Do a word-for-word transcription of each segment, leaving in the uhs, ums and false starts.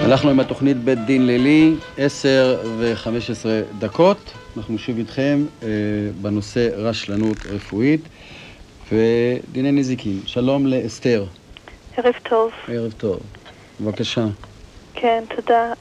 אנחנו עם התוכנית בית דין לילי, עשר וחמש עשרה דקות. אנחנו שוב איתכם אה, בנושא רשלנות רפואית ודיני נזיקין. שלום לאסתר. ערב טוב. ערב טוב. בבקשה. כן, תודה.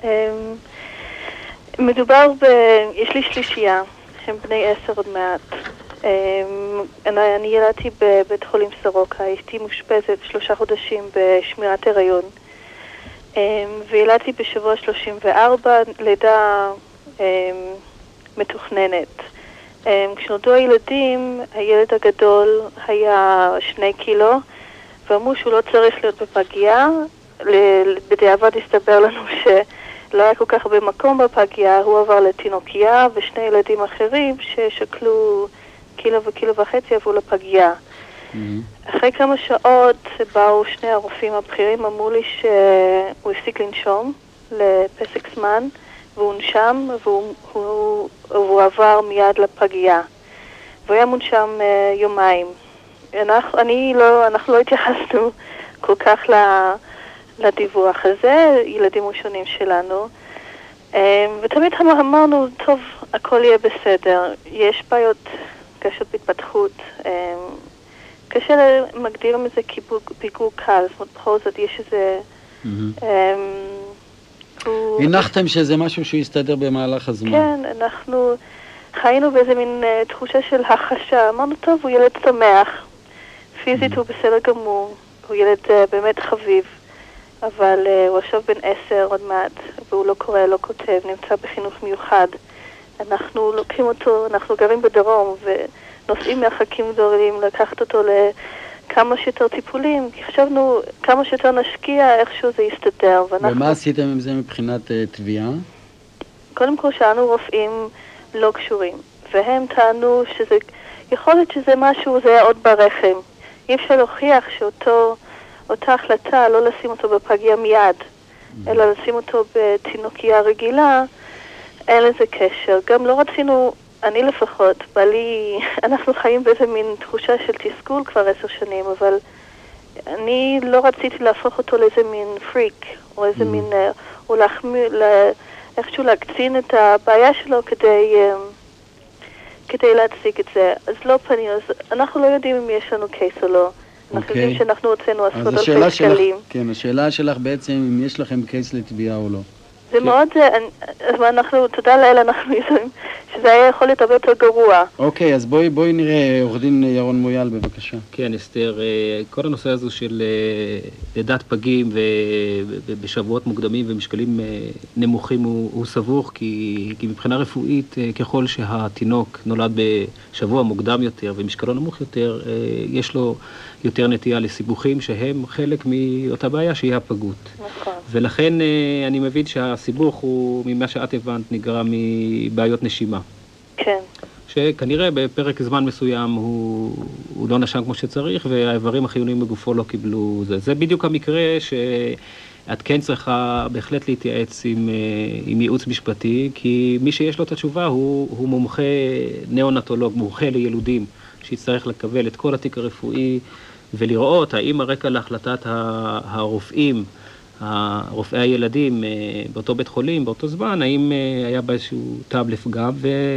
מדובר ב... יש לי שלישייה, הם בני עשר עוד מעט. אני, אני ילדתי בבית חולים סורוקה, הייתי מושפזת שלושה חודשים בשמירת הריון. וילדתי בשבוע שלושים וארבע, לידה מתוכננת. כשנולדו הילדים, הילד הגדול היה שני קילו, ואמרו שהוא לא צריך להיות בפגייה. בדיעבד הסתבר לנו שלא היה כל כך הרבה מקום בפגייה, הוא עבר לתינוקייה, ושני ילדים אחרים ששקלו קילו וקילו וחצי עברו לפגייה. Mm-hmm. אחרי כמה שעות באו שני הרופאים הבכירים, אמרו לי שהוא הפסיק לנשום לפסק זמן, והוא נשם, והוא הוא, הוא עבר מיד לפגייה. והוא היה מונשם uh, יומיים. אנחנו, אני לא, אנחנו לא התייחסנו כל כך לדיווח הזה, ילדים ראשונים שלנו. Um, ותמיד אמרנו, טוב, הכל יהיה בסדר. יש בעיות קשות בהתפתחות. Um, קשה מגדירים את זה כפיגור קל, זאת אומרת, בכל זאת יש איזה... הנחתם שזה משהו שיסתדר במהלך הזמן. כן, אנחנו חיינו באיזה מין תחושה של החשה. אמרנו, טוב, הוא ילד שמח, פיזית הוא בסדר גמור, הוא ילד באמת חביב, אבל הוא עכשיו בן עשר עוד מעט, והוא לא קורא, לא כותב, נמצא בחינוך מיוחד. אנחנו לוקחים אותו, אנחנו גרים בדרום, ו... נוסעים מהחכים גדולים, לקחת אותו לכמה שיותר טיפולים, כי חשבנו כמה שיותר נשקיע, איכשהו זה יסתדר. ואנחנו... ומה עשיתם עם זה מבחינת uh, תביעה? קודם כל שאנו רופאים לא קשורים, והם טענו שזה, יכול להיות שזה משהו, זה היה עוד ברחם. אי אפשר להוכיח שאותו, אותה החלטה לא לשים אותו בפגייה מיד, mm-hmm. אלא לשים אותו בתינוקייה רגילה, אין לזה קשר. גם לא רצינו... אני לפחות, בעלי, אנחנו חיים באיזה מין תחושה של תסכול כבר עשר שנים, אבל אני לא רציתי להפוך אותו לאיזה מין פריק, או איזה mm. מין, או להחמיר, לה, איכשהו להקצין את הבעיה שלו כדי, כדי להציג את זה. אז לא פנינו, אז אנחנו לא יודעים אם יש לנו קייס או לא. אנחנו okay. יודעים שאנחנו הוצאנו עשרות אלפי שקלים. כן, השאלה שלך בעצם אם יש לכם קייס לתביעה או לא. זה מאוד, אנחנו, תודה לאל, אנחנו יודעים שזה היה יכול להיות הרבה יותר גרוע. אוקיי, אז בואי, בואי נראה, עורך דין ירון מויאל, בבקשה. כן, אסתר, כל הנושא הזו של לידת פגים ובשבועות מוקדמים ומשקלים נמוכים הוא, הוא סבוך, כי, כי מבחינה רפואית, ככל שהתינוק נולד בשבוע מוקדם יותר ומשקלו נמוך יותר, יש לו יותר נטייה לסיבוכים שהם חלק מאותה בעיה שהיא הפגות. נכון. ולכן אני מבין שהסיבוך הוא, ממה שאת הבנת, נגרם מבעיות נשימה. כן. שכנראה בפרק זמן מסוים הוא, הוא לא נשם כמו שצריך, והאיברים החיוניים בגופו לא קיבלו זה. זה בדיוק המקרה שאת כן צריכה בהחלט להתייעץ עם, עם ייעוץ משפטי, כי מי שיש לו את התשובה הוא, הוא מומחה נאונטולוג, מומחה לילודים, שיצטרך לקבל את כל התיק הרפואי, ולראות האם הרקע להחלטת הרופאים, רופאי הילדים באותו בית חולים, באותו זמן, האם היה באיזשהו טעם לפגם,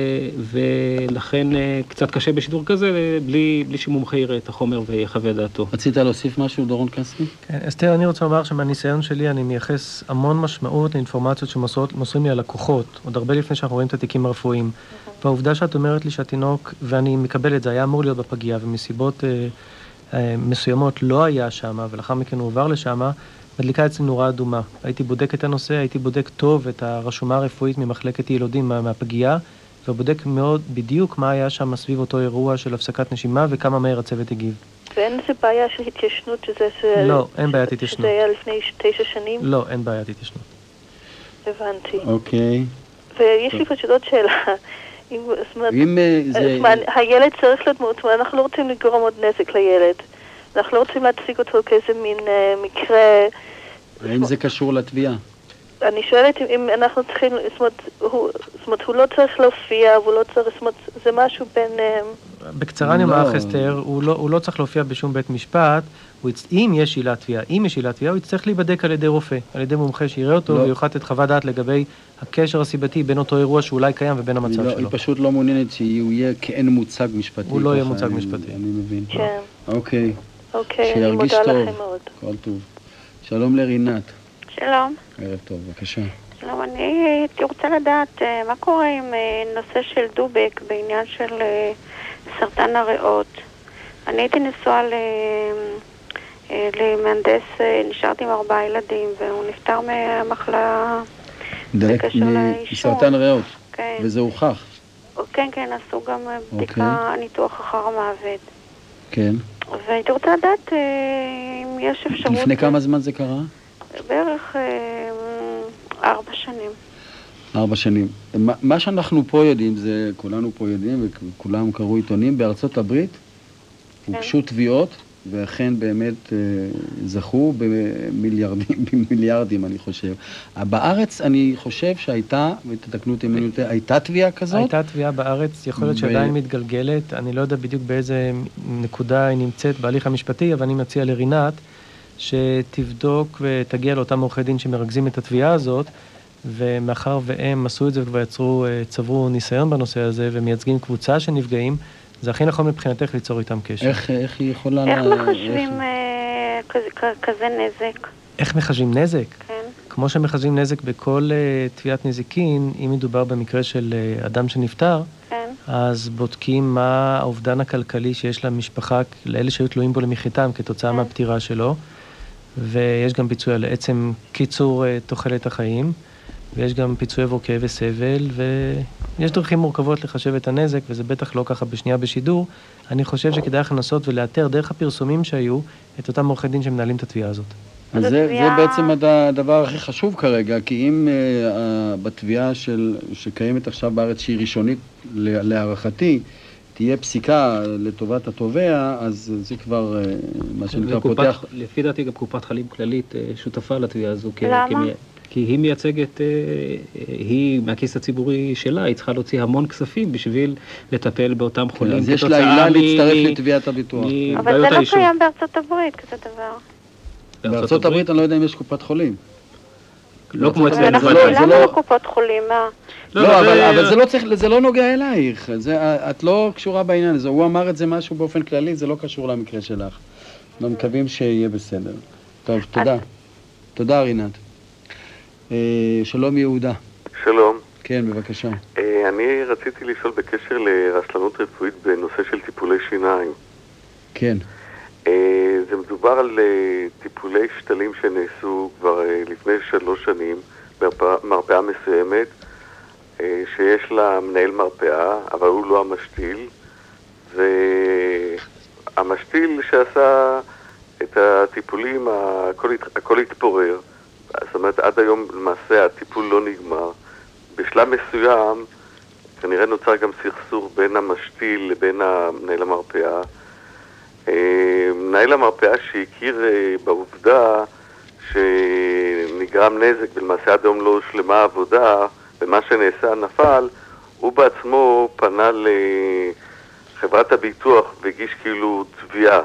ולכן קצת קשה בשידור כזה, בלי, בלי שמומחה יראה את החומר ויחווה דעתו. רצית להוסיף משהו, דורון קסטי? כן, אסתר, אני רוצה לומר שמהניסיון שלי אני מייחס המון משמעות לאינפורמציות שמוסרים לי על לקוחות, עוד הרבה לפני שאנחנו רואים את התיקים הרפואיים. והעובדה שאת אומרת לי שהתינוק, ואני מקבל את זה, היה אמור להיות בפגייה, ומסיבות אה, אה, מסוימות לא היה שמה, ולאחר מכן הוא עובר לשמה, מדליקה אצלי נורה אדומה. הייתי בודק את הנושא, הייתי בודק טוב את הרשומה הרפואית ממחלקת ילודים מה, מהפגייה, ובודק מאוד בדיוק מה היה שם סביב אותו אירוע של הפסקת נשימה, וכמה מהר הצוות הגיב. ואין איזה בעיה של התיישנות שזה... לא, ש... אין בעיית התיישנות. שזה היה לפני תשע שנים? לא, אין בעיית התיישנות. הבנתי. אוקיי. ויש לי פשוט עוד שאלה. אם, אם זה... הילד צריך להיות מאוד, אנחנו לא רוצים לגרום עוד נזק לילד. אנחנו לא רוצים להציג אותו כאיזה מין uh, מקרה... האם זה קשור לתביעה? אני שואלת אם, אם אנחנו צריכים, זאת אומרת, הוא, זאת אומרת, הוא לא צריך להופיע, והוא לא צריך, זאת אומרת, זה משהו בין... בקצרה אני אומר לך, אסתר, הוא לא, הוא לא צריך להופיע בשום בית משפט, הוא יצ... אם יש עילת תביעה, אם יש עילת תביעה, הוא יצטרך להיבדק על ידי רופא, על ידי מומחה שיראה אותו, לא. ויוכל לתת חוות דעת לגבי הקשר הסיבתי בין אותו אירוע שאולי קיים ובין המצב לא, שלו. היא פשוט לא מעוניינת שהוא יהיה כאין מוצג משפטי. הוא לא יהיה מוצג אני, משפטי. אני מבין. כן. אוקיי. אוקיי, אני מודה טוב. לכם מאוד. כל טוב. שלום לרינת. שלום. ערב טוב, בבקשה. שלום, אני הייתי רוצה לדעת מה קורה עם נושא של דובק בעניין של סרטן הריאות. אני הייתי נשואה למהנדס, נשארתי עם ארבעה ילדים, והוא נפטר מהמחלה בקשר לאישון. סרטן ריאות. כן. וזה הוכח. כן, כן, עשו גם בדיקה, ניתוח אחר המוות. כן. והייתי רוצה לדעת אם יש אפשרות... לפני כמה זמן זה קרה? בערך ארבע שנים. ארבע שנים. מה, מה שאנחנו פה יודעים, זה כולנו פה יודעים, וכולם קראו עיתונים, בארצות הברית הוגשו תביעות, ואכן באמת אה, זכו במיליארדים, במיליארדים אני חושב. בארץ אני חושב שהייתה, ותתקנו אותי אם אני יותר, הייתה תביעה כזאת? הייתה תביעה בארץ, יכול להיות שעדיין מתגלגלת, אני לא יודע בדיוק באיזה נקודה היא נמצאת בהליך המשפטי, אבל אני מציע לרינת, שתבדוק ותגיע לאותם עורכי דין שמרכזים את התביעה הזאת, ומאחר והם עשו את זה וכבר יצרו, צברו ניסיון בנושא הזה, ומייצגים קבוצה של נפגעים, זה הכי נכון מבחינתך ליצור איתם קשר. איך, איך היא יכולה... איך לה... מחשבים איך... אה, כזה, כזה נזק? איך מחשבים נזק? כן. כמו שמחשבים נזק בכל uh, תביעת נזיקין, אם מדובר במקרה של uh, אדם שנפטר, כן. אז בודקים מה האובדן הכלכלי שיש למשפחה, לאלה שהיו תלויים בו למחייתם כתוצאה כן. מהפטירה שלו, ויש גם פיצוי על עצם קיצור uh, תוחלת החיים, ויש גם פיצוי עבור כאב וסבל, ויש דרכים מורכבות לחשב את הנזק, וזה בטח לא ככה בשנייה בשידור. אני חושב שכדאי לך לנסות ולאתר דרך הפרסומים שהיו את אותם עורכי דין שמנהלים את התביעה הזאת. אז זה, זה בעצם הדבר הכי חשוב כרגע, כי אם uh, בתביעה של, שקיימת עכשיו בארץ שהיא ראשונית להערכתי, תהיה פסיקה לטובת התובע, אז זה כבר uh, מה שנקרא פותח... לפי דעתי גם קופת חולים כללית uh, שותפה לתביעה הזו. למה? כי היא מייצגת, היא מהכיס הציבורי שלה, היא צריכה להוציא המון כספים בשביל לטפל באותם חולים. אז יש לה עילה להצטרף לתביעת הביטוח. אבל זה לא קיים בארצות הברית, כזה דבר. בארצות הברית אני לא יודע אם יש קופת חולים. לא כמו אצלנו. אנחנו לא קופות חולים, מה? לא, אבל זה לא נוגע אלייך. את לא קשורה בעניין הזה. הוא אמר את זה משהו באופן כללי, זה לא קשור למקרה שלך. אנחנו מקווים שיהיה בסדר. טוב, תודה. תודה, רינת. שלום יהודה. שלום. כן, בבקשה. אני רציתי לשאול בקשר לרשלנות רפואית בנושא של טיפולי שיניים. כן. זה מדובר על טיפולי שתלים שנעשו כבר לפני שלוש שנים במרפאה מסוימת, שיש לה מנהל מרפאה, אבל הוא לא המשתיל, והמשתיל שעשה את הטיפולים, הכל, הכל התפורר. זאת אומרת, עד היום למעשה הטיפול לא נגמר. בשלב מסוים, כנראה נוצר גם סכסוך בין המשתיל לבין מנהל המרפאה. מנהל המרפאה שהכיר בעובדה שנגרם נזק, ולמעשה עד היום לא שלמה העבודה, ומה שנעשה נפל, הוא בעצמו פנה לחברת הביטוח והגיש כאילו תביעה.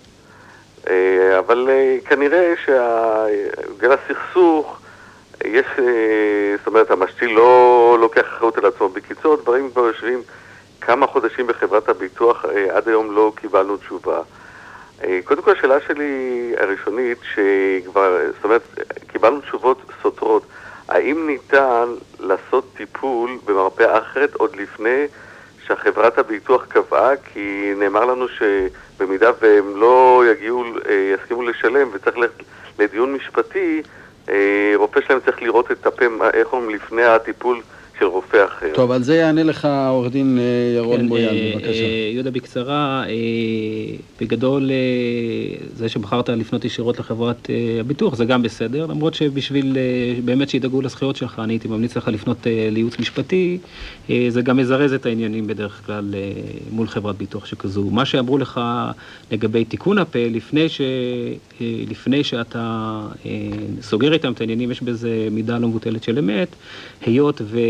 אבל כנראה שבגלל הסכסוך יש, זאת אומרת, המשתיל לא לוקח אחריות על עצמו. בקיצור, דברים כבר יושבים כמה חודשים בחברת הביטוח, עד היום לא קיבלנו תשובה. קודם כל, השאלה שלי הראשונית, שכבר, זאת אומרת, קיבלנו תשובות סותרות. האם ניתן לעשות טיפול במרפאה אחרת עוד לפני שהחברת הביטוח קבעה? כי נאמר לנו שבמידה והם לא יגיעו, יסכימו לשלם וצריך לדיון משפטי, רופא שלהם צריך לראות את הפה, איך אומרים, לפני הטיפול של רופא אחר. טוב, על זה יענה לך עורך דין ירון כן, מויאל, אה, בבקשה. אה, יהודה, בקצרה, אה, בגדול, אה, זה שבחרת לפנות ישירות לחברת אה, הביטוח, זה גם בסדר, למרות שבשביל אה, באמת שידאגו לזכויות שלך, אני הייתי ממליץ לך לפנות אה, לייעוץ משפטי, אה, זה גם מזרז את העניינים בדרך כלל אה, מול חברת ביטוח שכזו. מה שאמרו לך לגבי תיקון הפה, לפני, ש, אה, לפני שאתה אה, סוגר איתם את העניינים, יש בזה מידה לא מבוטלת של אמת, היות ו,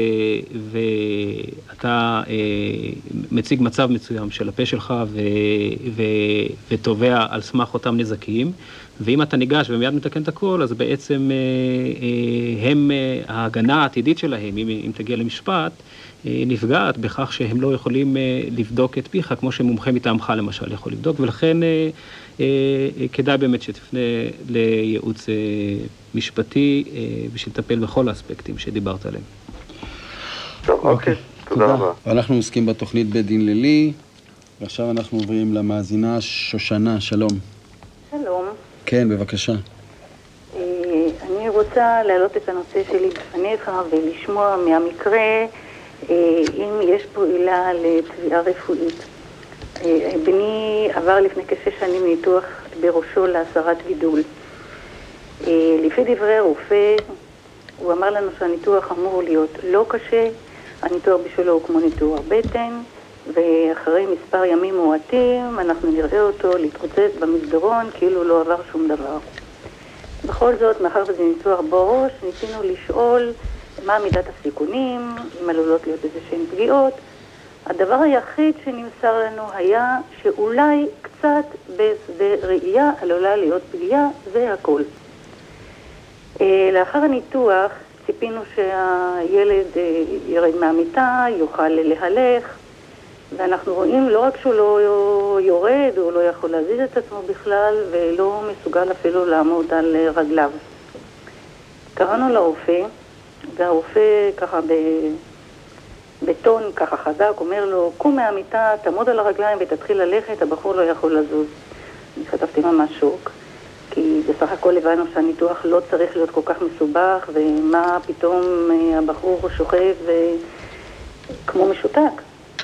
ואתה אה, מציג מצב מסוים של הפה שלך ו, ו, ותובע על סמך אותם נזקים, ואם אתה ניגש ומיד מתקן את הכל, אז בעצם אה, אה, הם, אה, ההגנה העתידית שלהם, אם, אם תגיע למשפט, אה, נפגעת בכך שהם לא יכולים אה, לבדוק את פיך, כמו שמומחה מטעמך למשל יכול לבדוק, ולכן אה, אה, כדאי באמת שתפנה לייעוץ אה, משפטי אה, בשביל לטפל בכל האספקטים שדיברת עליהם. טוב, אוקיי, תודה רבה. אנחנו עוסקים בתוכנית בית דין לילי, ועכשיו אנחנו עוברים למאזינה שושנה, שלום. שלום. כן, בבקשה. אני רוצה להעלות את הנושא שלי בפניך ולשמוע מהמקרה אם יש פה עילה לתביעה רפואית. בני עבר לפני כשש שנים ניתוח בראשו להסרת גידול. לפי דברי הרופא, הוא אמר לנו שהניתוח אמור להיות לא קשה, הניתוח בשבילו הוא כמו ניתוח בטן, ואחרי מספר ימים מועטים אנחנו נראה אותו להתרוצץ במסדרון כאילו לא עבר שום דבר. בכל זאת, מאחר וזה ניתוח בראש, ניסינו לשאול מה מידת הסיכונים, אם עלולות להיות איזה שהן פגיעות. הדבר היחיד שנמסר לנו היה שאולי קצת בשדה ראייה עלולה להיות פגיעה, זה הכל. לאחר הניתוח ציפינו שהילד ירד מהמיטה, יוכל להלך, ואנחנו רואים לא רק שהוא לא יורד, הוא לא יכול להזיז את עצמו בכלל, ולא מסוגל אפילו לעמוד על רגליו. קראנו לרופא, והרופא ככה בטון ככה חזק אומר לו, קום מהמיטה, תעמוד על הרגליים ותתחיל ללכת, הבחור לא יכול לזוז. אני חטפתי ממש שוק, כי בסך הכל הבנו שהניתוח לא צריך להיות כל כך מסובך, ומה פתאום הבחור שוכב כמו משותק.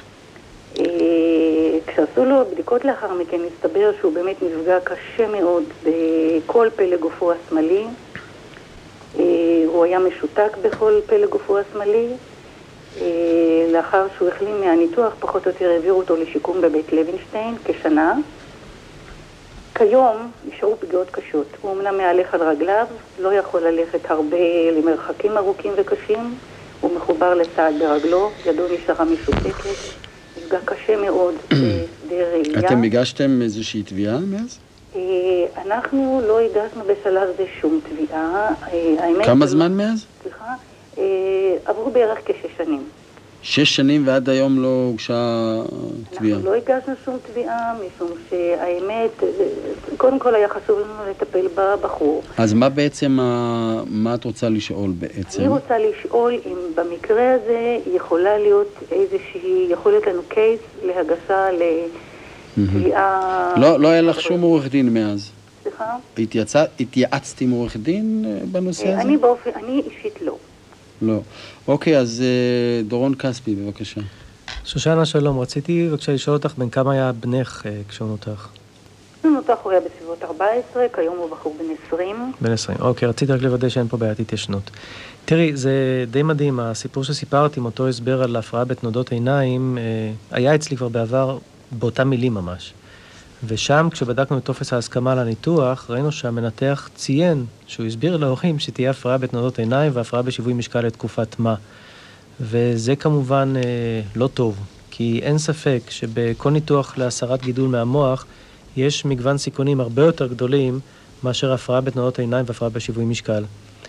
כשעשו לו בדיקות לאחר מכן, הסתבר שהוא באמת נפגע קשה מאוד בכל פלג גופו השמאלי. הוא היה משותק בכל פלג גופו השמאלי. לאחר שהוא החלים מהניתוח, פחות או יותר העבירו אותו לשיקום בבית לוינשטיין כשנה. כיום נשארו פגיעות קשות. הוא אמנם מהלך על רגליו, לא יכול ללכת הרבה למרחקים ארוכים וקשים. הוא מחובר לצעד ברגלו, ידו נשארה משותקת. נפגע קשה מאוד בשדה ראייה. אתם הגשתם איזושהי תביעה מאז? אנחנו לא הגשנו בשלב זה שום תביעה. כמה זמן מאז? סליחה, עברו בערך כשש שנים. שש שנים ועד היום לא הוגשה תביעה. אנחנו לא הגשנו שום תביעה, משום שהאמת, קודם כל היה חשוב לנו לטפל בבחור. אז מה בעצם, מה את רוצה לשאול בעצם? אני רוצה לשאול אם במקרה הזה יכולה להיות איזושהי, יכול להיות לנו קייס להגשה לתביעה... לא, לא היה לך שום עורך דין מאז. סליחה? התייעצת עם עורך דין בנושא הזה? אני באופן, אני אישית לא. לא. אוקיי, אז דורון כספי, בבקשה. שושנה, שלום. רציתי בבקשה לשאול אותך בין כמה היה בנך כשהוא נותח? הוא נותח, הוא היה בסביבות ארבע עשרה, כיום הוא בחור בן עשרים. בן עשרים, אוקיי. רציתי רק לוודא שאין פה בעיית התיישנות. תראי, זה די מדהים. הסיפור שסיפרת עם אותו הסבר על ההפרעה בתנודות עיניים, היה אצלי כבר בעבר באותה מילים ממש. ושם, כשבדקנו את טופס ההסכמה לניתוח, ראינו שהמנתח ציין שהוא הסביר להורים שתהיה הפרעה בתנודות עיניים והפרעה בשיווי משקל לתקופת מה. וזה כמובן אה, לא טוב, כי אין ספק שבכל ניתוח להסרת גידול מהמוח יש מגוון סיכונים הרבה יותר גדולים מאשר הפרעה בתנודות עיניים והפרעה בשיווי משקל.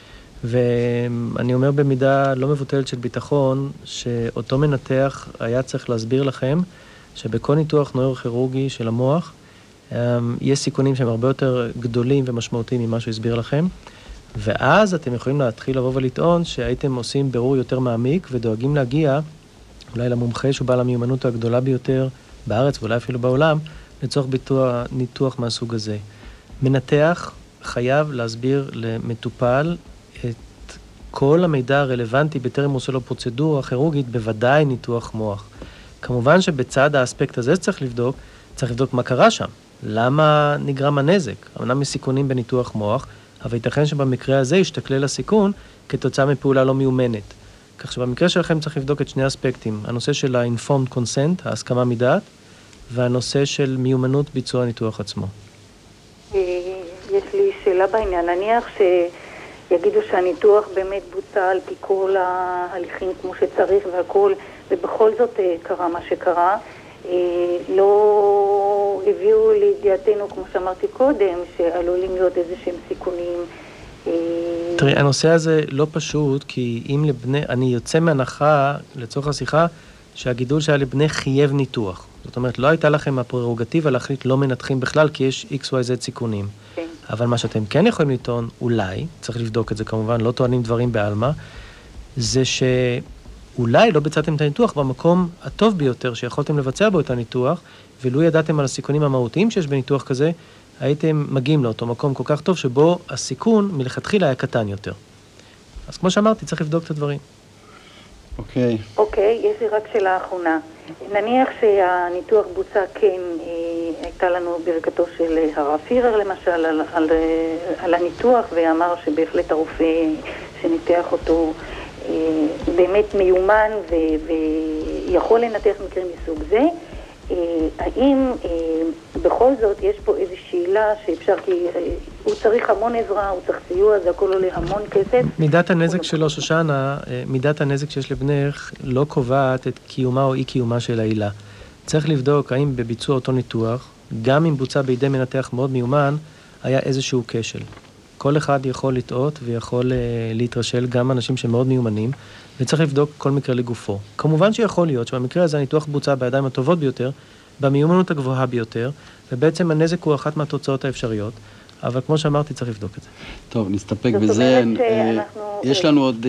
ואני אומר במידה לא מבוטלת של ביטחון, שאותו מנתח היה צריך להסביר לכם שבכל ניתוח נוירוכירורגי של המוח, יש סיכונים שהם הרבה יותר גדולים ומשמעותיים ממה שהוא הסביר לכם, ואז אתם יכולים להתחיל לבוא ולטעון שהייתם עושים בירור יותר מעמיק ודואגים להגיע אולי למומחה שהוא בעל המיומנות הגדולה ביותר בארץ ואולי אפילו בעולם, לצורך ביטוח, ניתוח מהסוג הזה. מנתח חייב להסביר למטופל את כל המידע הרלוונטי בטרם עושה לו פרוצדורה כירורגית, בוודאי ניתוח מוח. כמובן שבצד האספקט הזה צריך לבדוק, צריך לבדוק מה קרה שם. למה נגרם הנזק? אמנם יש סיכונים בניתוח מוח, אבל ייתכן שבמקרה הזה ישתכלל הסיכון כתוצאה מפעולה לא מיומנת. כך שבמקרה שלכם צריך לבדוק את שני אספקטים, הנושא של ה-informed consent, ההסכמה מדעת, והנושא של מיומנות ביצוע הניתוח עצמו. יש לי שאלה בעניין, נניח שיגידו שהניתוח באמת בוצע על פי כל ההליכים כמו שצריך והכל, ובכל זאת קרה מה שקרה, לא הביאו לידיעתנו, כמו שאמרתי קודם, שעלולים להיות איזה שהם סיכונים. תראי, הנושא הזה לא פשוט, כי אם לבני, אני יוצא מהנחה לצורך השיחה, שהגידול שהיה לבני חייב ניתוח. זאת אומרת, לא הייתה לכם הפררוגטיבה להחליט לא מנתחים בכלל, כי יש אקס וואי זד סיכונים. כן. אבל מה שאתם כן יכולים לטעון, אולי, צריך לבדוק את זה כמובן, לא טוענים דברים בעלמא, זה שאולי לא ביצעתם את הניתוח במקום הטוב ביותר שיכולתם לבצע בו את הניתוח, ולו ידעתם על הסיכונים המהותיים שיש בניתוח כזה, הייתם מגיעים לאותו מקום כל כך טוב, שבו הסיכון מלכתחילה היה קטן יותר. אז כמו שאמרתי, צריך לבדוק את הדברים. אוקיי. אוקיי, יש לי רק שאלה אחרונה. נניח שהניתוח בוצע כן, הייתה לנו ברכתו של הרב פירר למשל על, על, על הניתוח, ואמר שבהחלט הרופא שניתח אותו באמת מיומן ו, ויכול לנתח מקרים מסוג זה. האם בכל זאת יש פה איזו שאלה שאפשר, כי הוא צריך המון עזרה, הוא צריך סיוע, זה הכל עולה המון כסף. מידת הנזק שלו, שושנה, מידת הנזק שיש לבנך לא קובעת את קיומה או אי קיומה של העילה. צריך לבדוק האם בביצוע אותו ניתוח, גם אם בוצע בידי מנתח מאוד מיומן, היה איזשהו כשל. כל אחד יכול לטעות ויכול להתרשל, גם אנשים שמאוד מיומנים, וצריך לבדוק כל מקרה לגופו. כמובן שיכול להיות שבמקרה הזה הניתוח בוצע בידיים הטובות ביותר, במיומנות הגבוהה ביותר, ובעצם הנזק הוא אחת מהתוצאות האפשריות, אבל כמו שאמרתי, צריך לבדוק את זה. טוב, נסתפק בזה. יש לנו עוד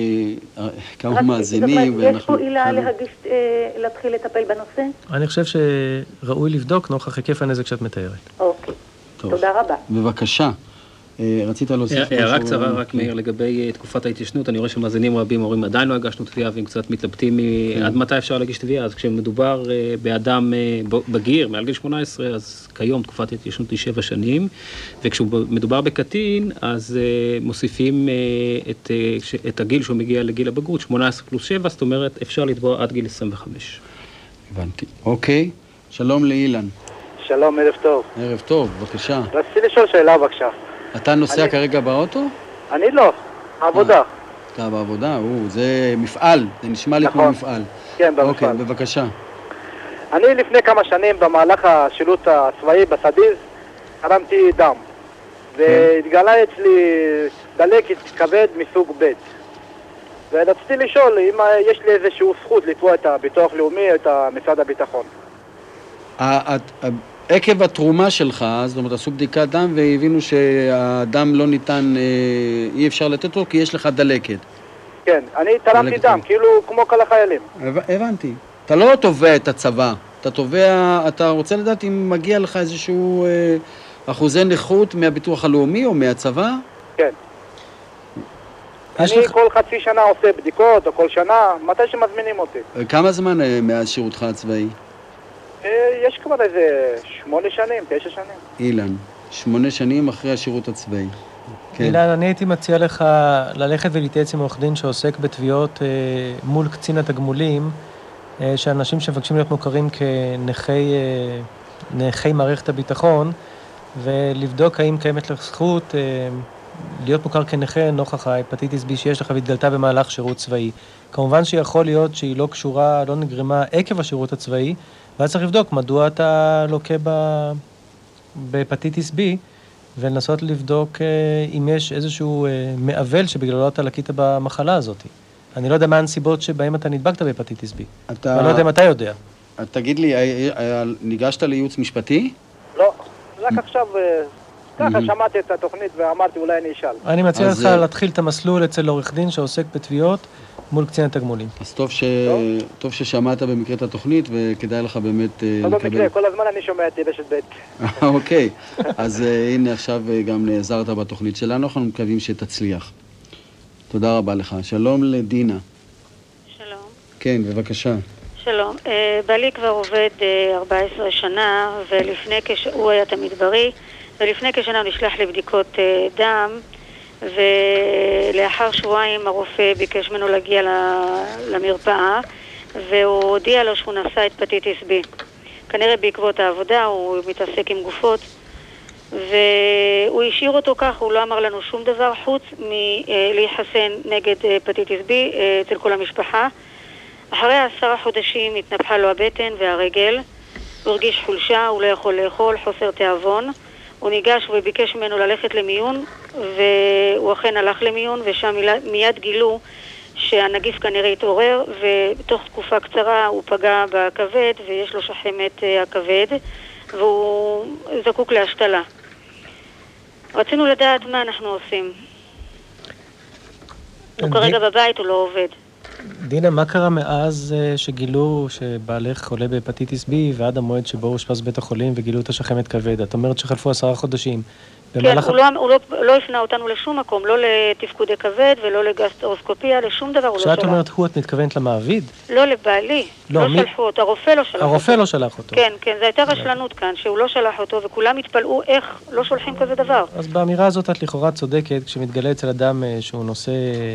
כמה מאזינים. יש פה עילה להתחיל לטפל בנושא? אני חושב שראוי לבדוק נוכח היקף הנזק שאת מתארת. אוקיי, תודה רבה. בבקשה. רצית להוסיף משהו? הערה קצרה רק מאיר לגבי תקופת ההתיישנות, אני רואה שמאזינים רבים אומרים עדיין לא הגשנו תביעה והם קצת מתלבטים עד מתי אפשר להגיש תביעה, אז כשמדובר באדם בגיר מעל גיל שמונה עשרה, אז כיום תקופת ההתיישנות היא שבע שנים, וכשמדובר בקטין אז מוסיפים את, את הגיל שהוא מגיע לגיל הבגרות, שמונה עשרה פלוס שבע, זאת אומרת אפשר לתבוע עד גיל עשרים וחמש. הבנתי. אוקיי, שלום לאילן. שלום, ערב טוב. ערב טוב, בבקשה. רציתי לשאול שאלה בבקשה. אתה נוסע כרגע באוטו? אני לא, העבודה. אתה בעבודה, זה מפעל, זה נשמע לי כמו מפעל. כן, במפעל. אוקיי, בבקשה. אני לפני כמה שנים במהלך השירות הצבאי בסדיר, הרמתי דם, והתגלה אצלי דלקת כבד מסוג ב', ורציתי לשאול אם יש לי איזשהו זכות לתבוע את הביטוח לאומי, את משרד הביטחון. עקב התרומה שלך, זאת אומרת, עשו בדיקת דם והבינו שהדם לא ניתן, אי אפשר לתת אותו כי יש לך דלקת. כן, אני תרמתי דם, כאילו כמו כל החיילים. הבנתי. אתה לא תובע את הצבא, אתה תובע, אתה רוצה לדעת אם מגיע לך איזשהו אחוזי נכות מהביטוח הלאומי או מהצבא? כן. אני כל חצי שנה עושה בדיקות או כל שנה, מתי שמזמינים אותי. כמה זמן מאז שירותך הצבאי? יש כבר איזה שמונה שנים, תשע שנים. אילן, שמונה שנים אחרי השירות הצבאי. אילן, אני הייתי מציע לך ללכת ולהתייעץ עם עורך דין שעוסק בתביעות מול קצין התגמולים, שאנשים שמבקשים להיות מוכרים כנכי מערכת הביטחון, ולבדוק האם קיימת לך זכות להיות מוכר כנכה נוכח ההפטיטיס בי שיש לך והתגלתה במהלך שירות צבאי. כמובן שיכול להיות שהיא לא קשורה, לא נגרמה עקב השירות הצבאי, ואז צריך לבדוק מדוע אתה לוקה בהפטיטיס בי, ולנסות לבדוק אם יש איזשהו מעבל שבגללו אתה לקית במחלה הזאת. אני לא יודע מה הנסיבות שבהם אתה נדבקת בהפטיטיס בי. אתה... אני לא יודע אם אתה יודע. תגיד לי, ניגשת לייעוץ משפטי? לא, רק עכשיו, ככה שמעתי את התוכנית ואמרתי אולי אני אשאל. אני מציע לך להתחיל את המסלול אצל עורך דין שעוסק בתביעות מול קצין התגמולים. אז טוב ש... טוב ששמעת במקרה את התוכנית, וכדאי לך באמת לקבל... לא במקרה, כל הזמן אני שומע את רשת ב'. אוקיי, אז הנה עכשיו גם נעזרת בתוכנית שלנו, אנחנו מקווים שתצליח. תודה רבה לך. שלום לדינה. שלום. כן, בבקשה. שלום. בעלי כבר עובד ארבע עשרה שנה, ולפני כש... הוא היה תמיד בריא, ולפני כשנה הוא נשלח לבדיקות דם, ולאחר שבועיים הרופא ביקש ממנו להגיע למרפאה, והוא הודיע לו שהוא נשא הפטיטיס בי. כנראה בעקבות העבודה, הוא מתעסק עם גופות, והוא השאיר אותו כך, הוא לא אמר לנו שום דבר חוץ מלהיחסן נגד הפטיטיס בי אצל כל המשפחה. אחרי עשרה חודשים התנפחה לו הבטן והרגל, הוא הרגיש חולשה, הוא לא יכול לאכול, חוסר תיאבון. הוא ניגש וביקש ממנו ללכת למיון, והוא אכן הלך למיון, ושם מיד גילו שהנגיף כנראה התעורר, ובתוך תקופה קצרה הוא פגע בכבד, ויש לו שחמת הכבד, והוא זקוק להשתלה. רצינו לדעת מה אנחנו עושים. הוא כרגע בבית, הוא לא עובד. דינה, מה קרה מאז שגילו שבעלך חולה בהפטיטיס בי ועד המועד שבו הוא אושפז בבית החולים וגילו את השחמת כבד? את אומרת שחלפו עשרה חודשים. כן, במהלך... הוא, לא, הוא לא, לא הפנה אותנו לשום מקום, לא לתפקודי כבד ולא לגסטרוסקופיה, לשום דבר הוא לא שלח. כשאת אומרת הוא, את מתכוונת למעביד? לא, לבעלי. לא, לא מי... שלחו אותו, הרופא לא שלח הרופא אותו. לא שלח אותו. כן, כן, זו הייתה רשלנות כאן, שהוא לא שלח אותו, וכולם התפלאו איך לא שולחים כזה דבר. אז באמירה הזאת את לכאורה צודקת, כשמתגלה אצל אדם שהוא נושא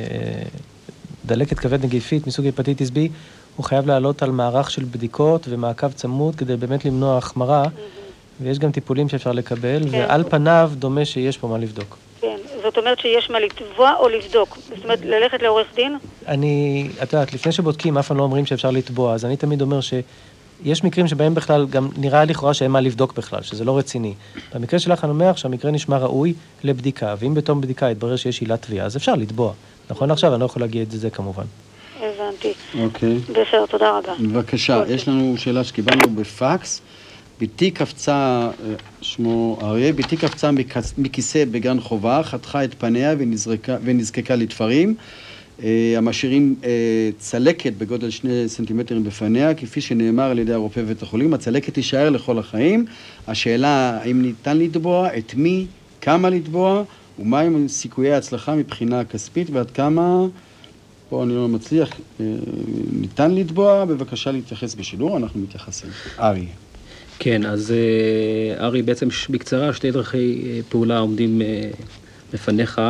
דלקת כבד נגיפית מסוג הפטיטיס בי, הוא חייב לעלות על מערך של בדיקות ומעקב צמוד כדי באמת למנוע החמרה, ויש גם טיפולים שאפשר לקבל, כן. ועל פניו דומה שיש פה מה לבדוק. כן, זאת אומרת שיש מה לתבוע או לבדוק. זאת אומרת, ללכת לעורך דין? אני, את יודעת, לפני שבודקים, אף פעם לא אומרים שאפשר לתבוע, אז אני תמיד אומר שיש מקרים שבהם בכלל גם נראה לכאורה שאין מה לבדוק בכלל, שזה לא רציני. במקרה שלך אני אומר שהמקרה נשמע ראוי לבדיקה, ואם בתום בדיקה יתברר שיש עילת תביעה, אז אפשר לתבוע. נכון עכשיו, אני לא יכול להגיד את זה כמובן. הבנתי. אוקיי. בסדר, תודה רבה. בבקשה, יש לנו שאלה שקיבלנו בפקס. ביתי קפצה, שמו אריה, ביתי קפצה מכיסא בגן חובה, חתכה את פניה ונזרקה, ונזקקה לתפרים, המשאירים צלקת בגודל שני סנטימטרים בפניה, כפי שנאמר על ידי הרופא בבית החולים, הצלקת תישאר לכל החיים. השאלה האם ניתן לתבוע, את מי, כמה לתבוע, ומה עם סיכויי ההצלחה מבחינה כספית, ועד כמה, פה אני לא מצליח, ניתן לתבוע, בבקשה להתייחס בשידור, אנחנו מתייחסים. אריה. כן, אז ארי, בעצם בקצרה שתי דרכי פעולה עומדים בפניך.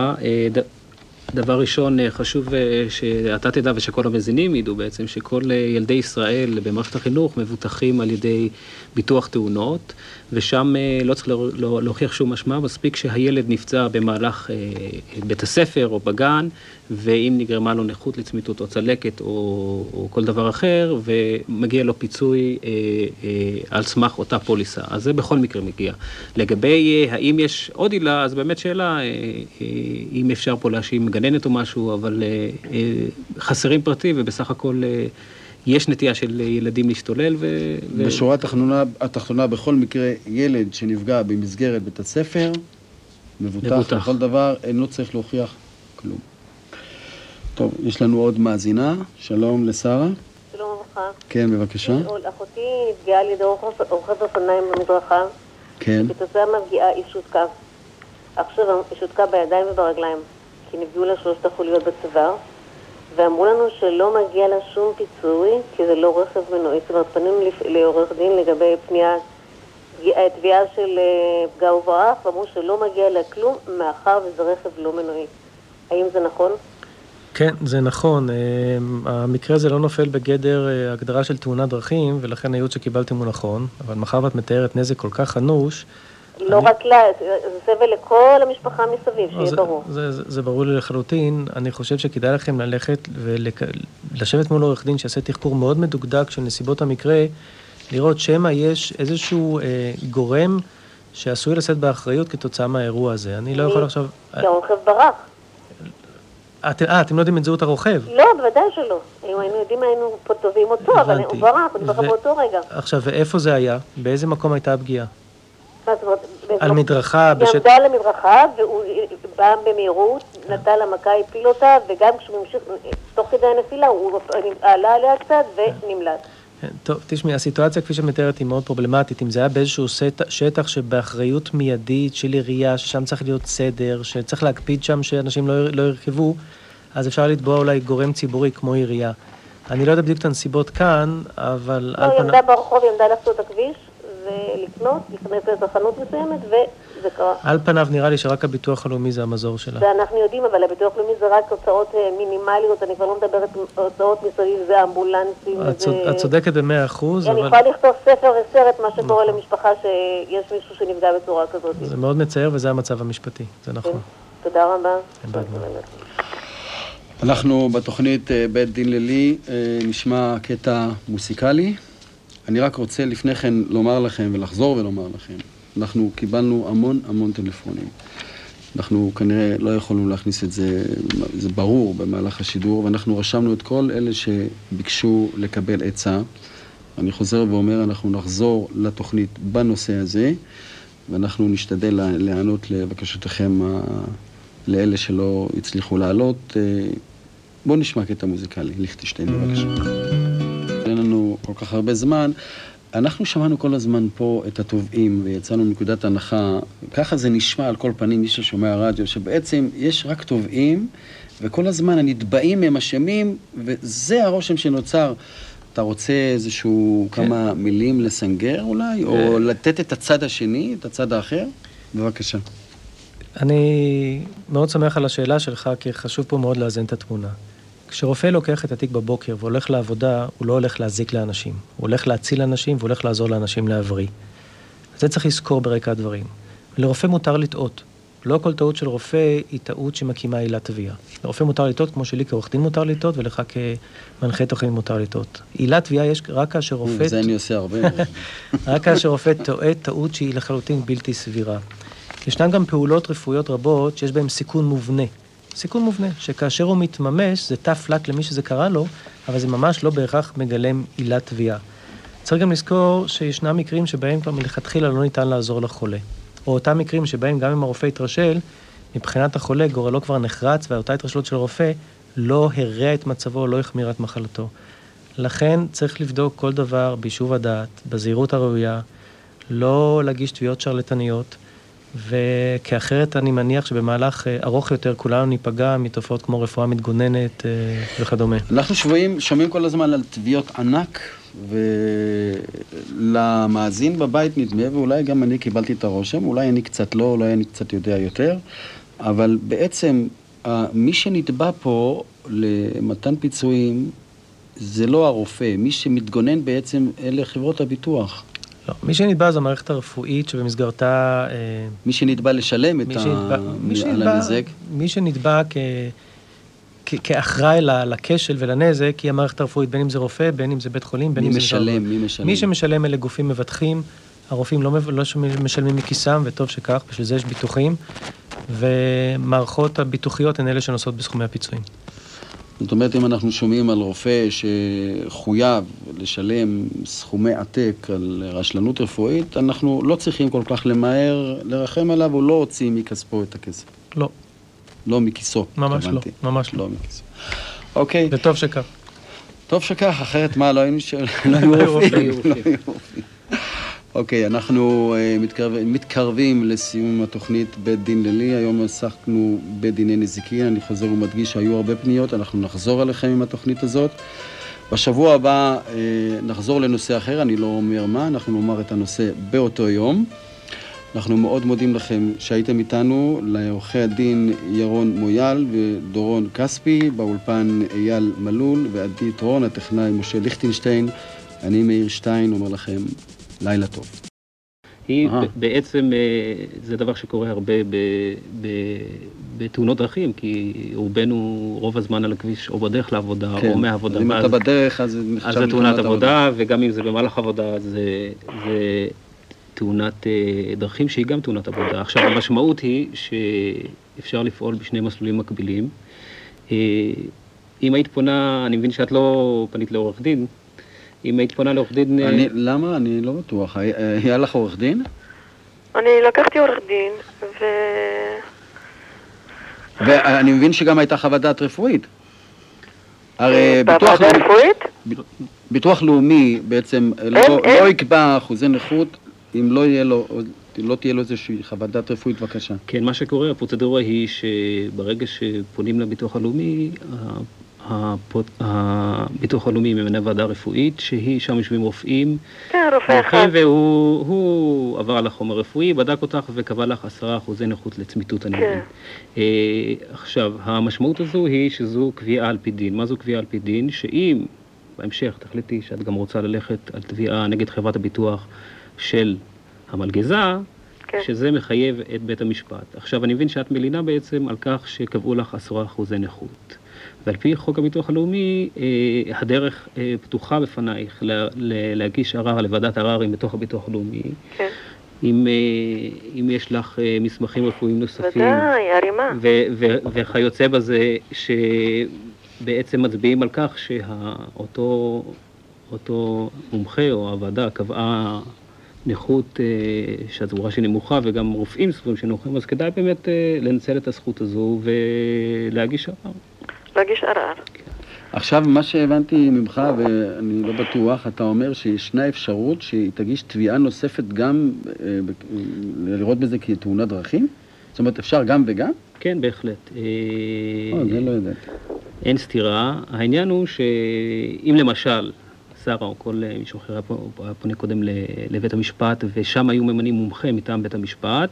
דבר ראשון, חשוב שאתה תדע ושכל המזינים ידעו בעצם שכל ילדי ישראל במערכת החינוך מבוטחים על ידי ביטוח תאונות, ושם לא צריך להוכיח שום משמע, מספיק שהילד נפצע במהלך בית הספר או בגן, ואם נגרמה לו נכות לצמיתות או צלקת או, או כל דבר אחר, ומגיע לו פיצוי אה, אה, על סמך אותה פוליסה. אז זה בכל מקרה מגיע. לגבי אה, האם יש עוד עילה, אז באמת שאלה, אה, אה, אם אפשר פה להשאיר מגננת או משהו, אבל אה, אה, חסרים פרטים, ובסך הכל אה, יש נטייה של ילדים להשתולל. ו... בשורה התחתונה, התחתונה, בכל מקרה, ילד שנפגע במסגרת בית הספר, מבוטח, מבוטח. לכל דבר, אינו צריך להוכיח כלום. טוב, יש לנו עוד מאזינה. שלום לשרה. שלום וברכה. כן, בבקשה. אחותי נפגעה על ידי רוכב אופניים במדרכה. כן. כתוצאה מהפגיעה היא שותקה. עכשיו היא שותקה בידיים וברגליים, כי נפגעו לה שלושת החוליות בצוואר, ואמרו לנו שלא מגיע לה שום פיצוי, כי זה לא רכב מנועי. זאת אומרת, פנינו לעורך דין לגבי פנייה, תביעה של פגע וברח, ואמרו שלא מגיע לה כלום, מאחר וזה רכב לא מנועי. האם זה נכון? כן, זה נכון. המקרה הזה לא נופל בגדר הגדרה של תאונת דרכים, ולכן הייעוץ שקיבלתם הוא נכון, אבל מאחר ואת מתארת נזק כל כך אנוש... לא רק לה, זה סבל לכל המשפחה מסביב, שיהיה ברור. זה ברור לי לחלוטין. אני חושב שכדאי לכם ללכת ולשבת מול עורך דין שעשה תחקור מאוד מדוקדק של נסיבות המקרה, לראות שמה יש איזשהו גורם שעשוי לשאת באחריות כתוצאה מהאירוע הזה. אני לא יכול עכשיו... שהרוכב ברח. אה, אתם לא יודעים את זהות הרוכב? לא, בוודאי שלא. אם היינו יודעים, היינו פה טובים אותו, אבל הוא ברח, הוא ברח באותו רגע. עכשיו, ואיפה זה היה? באיזה מקום הייתה הפגיעה? על מדרכה? היא עמדה על המדרכה, והוא בא במהירות, נטל למכה, הפיל אותה, וגם כשהוא המשיך, תוך כדי הנפילה, הוא עלה עליה קצת ונמלט. טוב, תשמעי, הסיטואציה כפי שמתארת היא מאוד פרובלמטית. אם זה היה באיזשהו שטח שבאחריות מיידית של עירייה, ששם צריך להיות סדר, שצריך להקפיד שם שאנשים לא, לא ירכבו, אז אפשר לתבוע אולי גורם ציבורי כמו עירייה. אני לא יודע בדיוק את הנסיבות כאן, אבל... לא, היא עמדה ברחוב, היא עמדה לחצות את הכביש, ולקנות, להיכנס לאיזו חנות מסוימת, וזה קרה. על פניו נראה לי שרק הביטוח הלאומי זה המזור שלה. זה אנחנו יודעים, אבל הביטוח הלאומי זה רק הוצאות מינימליות, אני כבר לא מדברת הוצאות מסביב, זה אמבולנסים, את צודקת במאה אחוז, אבל... אני יכולה לכתוב ספר וסרט, מה שקורה למשפחה שיש מישהו שנפגע בצורה כזאת. זה מאוד מצער, וזה המצב המשפטי, זה נכון. תודה רבה. אנחנו בתוכנית בית דין לילי נשמע קטע מוסיקלי. אני רק רוצה לפני כן לומר לכם ולחזור ולומר לכם, אנחנו קיבלנו המון המון טלפונים. אנחנו כנראה לא יכולנו להכניס את זה, זה ברור במהלך השידור, ואנחנו רשמנו את כל אלה שביקשו לקבל עצה. אני חוזר ואומר, אנחנו נחזור לתוכנית בנושא הזה, ואנחנו נשתדל לענות לבקשותיכם לאלה שלא הצליחו לעלות. בואו נשמע קטע מוזיקלי, ליכטנשטיין בבקשה. אין לנו כל כך הרבה זמן. אנחנו שמענו כל הזמן פה את התובעים ויצאנו מנקודת הנחה, ככה זה נשמע על כל פנים מי ששומע רדיו, שבעצם יש רק תובעים וכל הזמן הנתבעים הם אשמים, וזה הרושם שנוצר. אתה רוצה איזשהו כן. כמה מילים לסנגר אולי, או לתת את הצד השני, את הצד האחר? בבקשה. אני מאוד שמח על השאלה שלך, כי חשוב פה מאוד לאזן את התמונה. כשרופא לוקח את התיק בבוקר והולך לעבודה, הוא לא הולך להזיק לאנשים. הוא הולך להציל לאנשים והוא הולך לעזור לאנשים להבריא. זה צריך לזכור ברקע הדברים. לרופא מותר לטעות. לא כל טעות של רופא היא טעות שמקימה עילת תביעה. לרופא מותר לטעות, כמו שלי כעורך דין מותר לטעות, ולך כמנחה תוכן מותר לטעות. עילת תביעה יש רק כאשר רופא... זה אני עושה הרבה. רק כאשר רופא טועה טעות שהיא לחלוטין בלתי סבירה. ישנן גם פעולות רפואיות רבות שיש בהן סיכון מובנה. סיכון מובנה, שכאשר הוא מתממש, זה תפלק למי שזה קרה לו, אבל זה ממש לא בהכרח מגלם עילת תביעה. צריך גם לזכור שישנם מקרים שבהם כבר מלכתחילה לא ניתן לעזור לחולה. או אותם מקרים שבהם גם אם הרופא יתרשל, מבחינת החולה גורלו כבר נחרץ, ואותה התרשלות של הרופא לא הרע את מצבו, לא החמיר את מחלתו. לכן צריך לבדוק כל דבר ביישוב הדעת, בזהירות הראויה, לא להגיש תביעות שרלטניות, וכאחרת אני מניח שבמהלך ארוך יותר כולנו ניפגע מתופעות כמו רפואה מתגוננת וכדומה. אנחנו שומעים, שומעים כל הזמן על תביעות ענק, ולמאזין בבית נדמה, ואולי גם אני קיבלתי את הרושם, אולי אני קצת לא, אולי אני קצת יודע יותר, אבל בעצם מי שנתבע פה למתן פיצויים זה לא הרופא, מי שמתגונן בעצם אלה חברות הביטוח. לא, מי שנתבע זו המערכת הרפואית שבמסגרתה... מי שנתבע לשלם את הנזק? מי שנתבע כאחראי לכשל ולנזק היא המערכת הרפואית, בין אם זה רופא, בין אם זה בית חולים, בין אם זה... מי משלם? מי משלם? מי שמשלם אלה גופים מבטחים, הרופאים לא משלמים מכיסם, וטוב שכך, בשביל זה יש ביטוחים, ומערכות הביטוחיות הן אלה שנושאות בסכומי הפיצויים. זאת אומרת, אם אנחנו שומעים על רופא שחויב לשלם סכומי עתק על רשלנות רפואית, אנחנו לא צריכים כל כך למהר לרחם עליו, הוא לא הוציא מכספו את הכסף. לא. לא מכיסו. ממש לא, ממש לא. לא מכיסו. אוקיי. וטוב שכך. טוב שכך, אחרת מה, לא היינו שואל, לא היו רופאים. אוקיי, אנחנו מתקרבים, מתקרבים לסיום התוכנית בית דין לילי. היום עסקנו בדיני נזיקין. אני חוזר ומדגיש שהיו הרבה פניות, אנחנו נחזור עליכם עם התוכנית הזאת. בשבוע הבא נחזור לנושא אחר, אני לא אומר מה, אנחנו נאמר את הנושא באותו יום. אנחנו מאוד מודים לכם שהייתם איתנו, לעורכי הדין ירון מויאל ודורון כספי, באולפן אייל מלול ועדי טרון, הטכנאי משה ליכטנשטיין. אני מאיר שטיין, אומר לכם לילה טוב. היא בעצם, זה דבר שקורה הרבה בתאונות דרכים, כי רובנו רוב הזמן על הכביש או בדרך לעבודה או מהעבודה. אם אתה בדרך, אז זה תאונת עבודה, וגם אם זה במהלך עבודה, זה תאונת דרכים שהיא גם תאונת עבודה. עכשיו, המשמעות היא שאפשר לפעול בשני מסלולים מקבילים. אם היית פונה, אני מבין שאת לא פנית לעורך דין, אם היית פונה לעורך דין... למה? אני לא בטוח. היה לך עורך דין? אני לקחתי עורך דין, ו... ואני מבין שגם הייתה חוות דעת רפואית. הרי ביטוח לאומי... ביטוח לאומי בעצם לא יקבע אחוזי נכות אם לא יהיה לו, לא תהיה לו איזושהי חוות דעת רפואית, בבקשה. כן, מה שקורה, הפרוצדורה היא שברגע שפונים לביטוח הלאומי, הביטוח הלאומי ממנה ועדה רפואית, שהיא שם יושבים רופאים. כן, רופא אחד. והוא עבר על החומר רפואי, בדק אותך וקבע לך עשרה אחוזי נכות לצמיתות הנראים. כן. עכשיו, המשמעות הזו היא שזו קביעה על פי דין. מה זו קביעה על פי דין? שאם בהמשך תחליטי שאת גם רוצה ללכת על תביעה נגד חברת הביטוח של המלגזה, כן. שזה מחייב את בית המשפט. עכשיו, אני מבין שאת מלינה בעצם על כך שקבעו לך עשרה אחוזי נכות. ועל פי חוק הביטוח הלאומי, הדרך פתוחה בפנייך להגיש ערר לוועדת עררים בתוך הביטוח הלאומי. כן. אם, אם יש לך מסמכים רפואיים נוספים. ודאי, הרימה. וכיוצא בזה שבעצם מצביעים על כך שאותו אותו מומחה או הוועדה קבעה נכות שהסבורה שהיא נמוכה, וגם רופאים סבורים שנמוכים, אז כדאי באמת לנצל את הזכות הזו ולהגיש ערר. להגיש ערר. עכשיו, מה שהבנתי ממך, ואני לא בטוח, אתה אומר שישנה אפשרות שהיא תגיש תביעה נוספת גם לראות בזה כתאונת דרכים? זאת אומרת, אפשר גם וגם? כן, בהחלט. או, זה לא ידעתי. אין סתירה. העניין הוא שאם למשל, שרה או כל מישהו אחר פונה קודם לבית המשפט, ושם היו ממנים מומחה מטעם בית המשפט,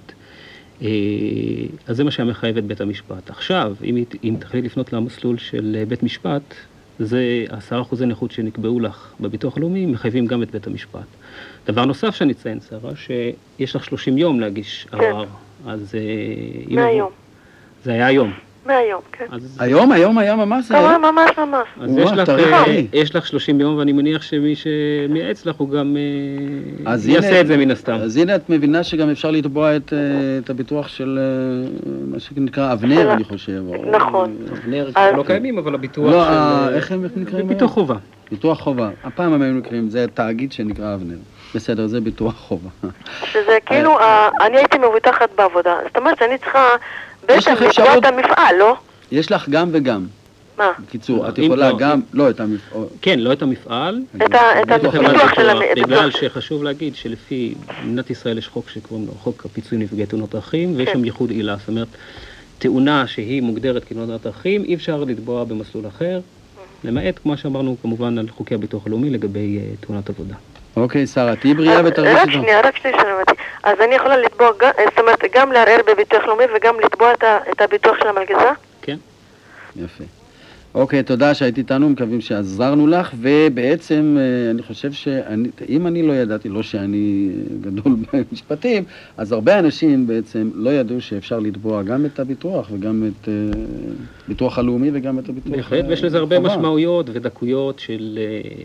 אז זה מה שמחייב את בית המשפט. עכשיו, אם, אם תחליט לפנות למסלול של בית משפט, זה עשרה אחוזי נכות שנקבעו לך בביטוח הלאומי, מחייבים גם את בית המשפט. דבר נוסף שאני אציין, שרה, שיש לך שלושים יום להגיש ערר. כן. אז... מהיום. זה היה היום. מהיום, כן. היום, היום, היום, ממש? כמובן, ממש, ממש. אז יש לך, יש לך שלושים יום, ואני מניח שמי שמייעץ לך הוא גם יעשה את זה מן הסתם. אז הנה את מבינה שגם אפשר לתבוע את הביטוח של מה שנקרא אבנר, אני חושב. נכון. אבנר לא קיימים, אבל הביטוח של... לא, איך הם נקראים? ביטוח חובה. ביטוח חובה. הפעם הם היו נקראים, זה תאגיד שנקרא אבנר. בסדר, זה ביטוח חובה. שזה כאילו, אני הייתי מבוטחת בעבודה. זאת אומרת שאני צריכה... בעצם לתבוע את המפעל, לא? יש לך גם וגם. מה? בקיצור, את יכולה גם, לא את המפעל. כן, לא את המפעל. את הביטוח של המפעל. בגלל שחשוב להגיד שלפי מדינת ישראל יש חוק שקוראים לו חוק הפיצוי נפגעי תאונות דרכים, ויש שם ייחוד עילה. זאת אומרת, תאונה שהיא מוגדרת כתאונת דרכים, אי אפשר לתבוע במסלול אחר, למעט, כמו שאמרנו, כמובן על חוקי הביטוח הלאומי לגבי תאונת עבודה. אוקיי, שרה, תהי בריאה ותרגיש איתו. רק שנייה, רק שנייה שלמתי. אז אני יכולה לתבוע, זאת אומרת, גם לערער בביטוח לאומי וגם לתבוע את הביטוח של המלגזה? כן. יפה. אוקיי, תודה שהיית איתנו, מקווים שעזרנו לך, ובעצם אני חושב שאם אני לא ידעתי, לא שאני גדול במשפטים, אז הרבה אנשים בעצם לא ידעו שאפשר לתבוע גם את הביטוח וגם את ביטוח הלאומי וגם את הביטוח. בהחלט, ויש לזה הרבה משמעויות ודקויות של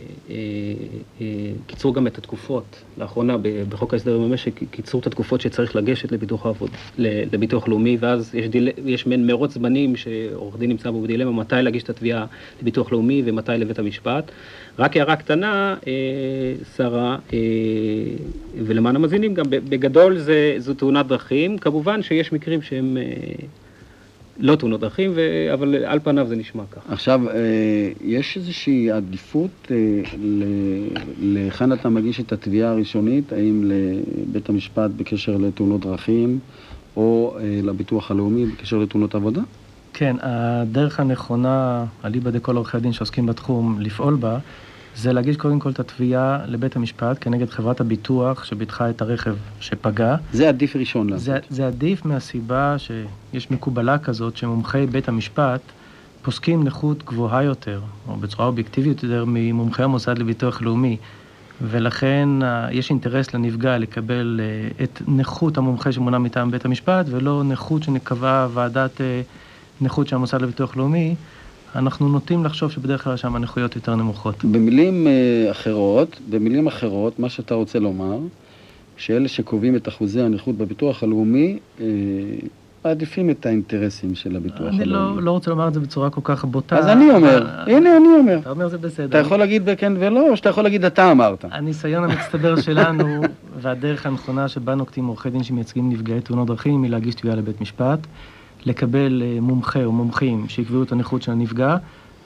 קיצור גם את התקופות. לאחרונה בחוק ההסדרים במשק קיצרו את התקופות שצריך לגשת לביטוח לאומי, ואז יש מעין מרוץ זמנים שעורך דין נמצא בו בדילמה מתי להגיש את התביעה לביטוח לאומי ומתי לבית המשפט. רק הערה קטנה, שרה, ולמען המאזינים גם, בגדול זה, זו תאונת דרכים. כמובן שיש מקרים שהם לא תאונות דרכים, אבל על פניו זה נשמע כך. עכשיו, יש איזושהי עדיפות לכאן אתה מגיש את התביעה הראשונית, האם לבית המשפט בקשר לתאונות דרכים, או לביטוח הלאומי בקשר לתאונות עבודה? כן, הדרך הנכונה, אליבא דכל עורכי הדין שעוסקים בתחום, לפעול בה, זה להגיש קודם כל את התביעה לבית המשפט כנגד חברת הביטוח שביטחה את הרכב שפגע. זה עדיף ראשון. זה, זה עדיף מהסיבה שיש מקובלה כזאת שמומחי בית המשפט פוסקים נכות גבוהה יותר, או בצורה אובייקטיבית יותר, ממומחי המוסד לביטוח לאומי. ולכן יש אינטרס לנפגע לקבל את נכות המומחה שמונה מטעם בית המשפט, ולא נכות שנקבעה ועדת נכות של המוסד לביטוח לאומי. אנחנו נוטים לחשוב שבדרך כלל שם הנכויות יותר נמוכות. במילים אחרות, במילים אחרות, מה שאתה רוצה לומר, שאלה שקובעים את אחוזי הנכות בביטוח הלאומי, מעדיפים את האינטרסים של הביטוח הלאומי. אני לא, לא רוצה לומר את זה בצורה כל כך בוטה. אז אני אומר, הנה אני אומר. אתה אומר זה בסדר. אתה יכול להגיד בכן ולא, או שאתה יכול להגיד אתה אמרת. הניסיון המצטבר שלנו, והדרך הנכונה שבה נוקטים עורכי דין שמייצגים נפגעי תאונות דרכים, היא להגיש תביעה לבית משפט, לקבל מומחה או מומחים שיקבעו את הנכות של הנפגע,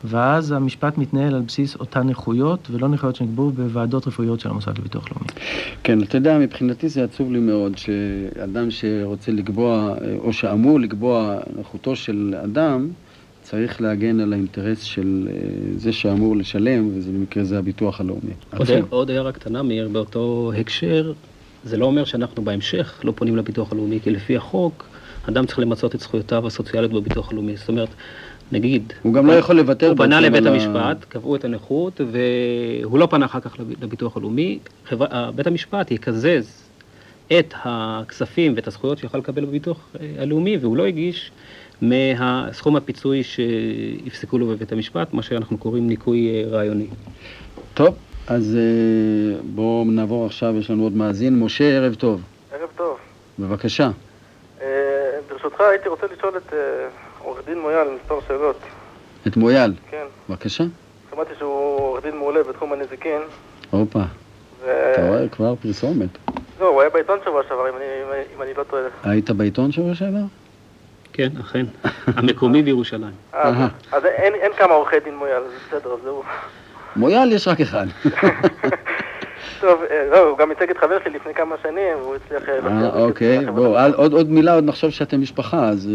ואז המשפט מתנהל על בסיס אותן נכויות, ולא נכויות שנקבעו בוועדות רפואיות של המוסד לביטוח לאומי. כן, אתה יודע, מבחינתי זה עצוב לי מאוד, שאדם שרוצה לקבוע, או שאמור לקבוע נכותו של אדם, צריך להגן על האינטרס של זה שאמור לשלם, וזה במקרה זה הביטוח הלאומי. עוד, עוד הערה קטנה, מאיר, באותו הקשר, זה לא אומר שאנחנו בהמשך לא פונים לביטוח הלאומי, כי לפי החוק, אדם צריך למצות את זכויותיו הסוציאליות בביטוח הלאומי. זאת אומרת, נגיד, הוא גם לא יכול לוותר. הוא פנה לבית המשפט, קבעו את הנכות, והוא לא פנה אחר כך לביטוח הלאומי. בית המשפט יקזז את הכספים ואת הזכויות שיוכל לקבל בביטוח הלאומי, והוא לא הגיש מהסכום הפיצוי שהפסקו לו בבית המשפט, מה שאנחנו קוראים ניכוי רעיוני. טוב, אז בואו נעבור עכשיו, יש לנו עוד מאזין. משה, ערב טוב. ערב טוב. בבקשה. ברשותך, הייתי רוצה לשאול את עורך דין מויאל מספר שאלות. את מויאל? כן. בבקשה. שמעתי שהוא עורך דין מעולה בתחום הנזיקין. הופה. אתה רואה כבר פרסומת. לא, הוא היה בעיתון שבוע שעבר, אם אני לא טועה. היית בעיתון שבוע שעבר? כן, אכן. המקומי בירושלים. אז אין כמה עורכי דין מויאל, זה בסדר, זהו. מויאל יש רק אחד. טוב, לא, הוא גם ייצג את חבר שלי לפני כמה שנים, והוא הצליח... אה, אוקיי, בואו, עוד מילה, עוד נחשוב שאתם משפחה, אז...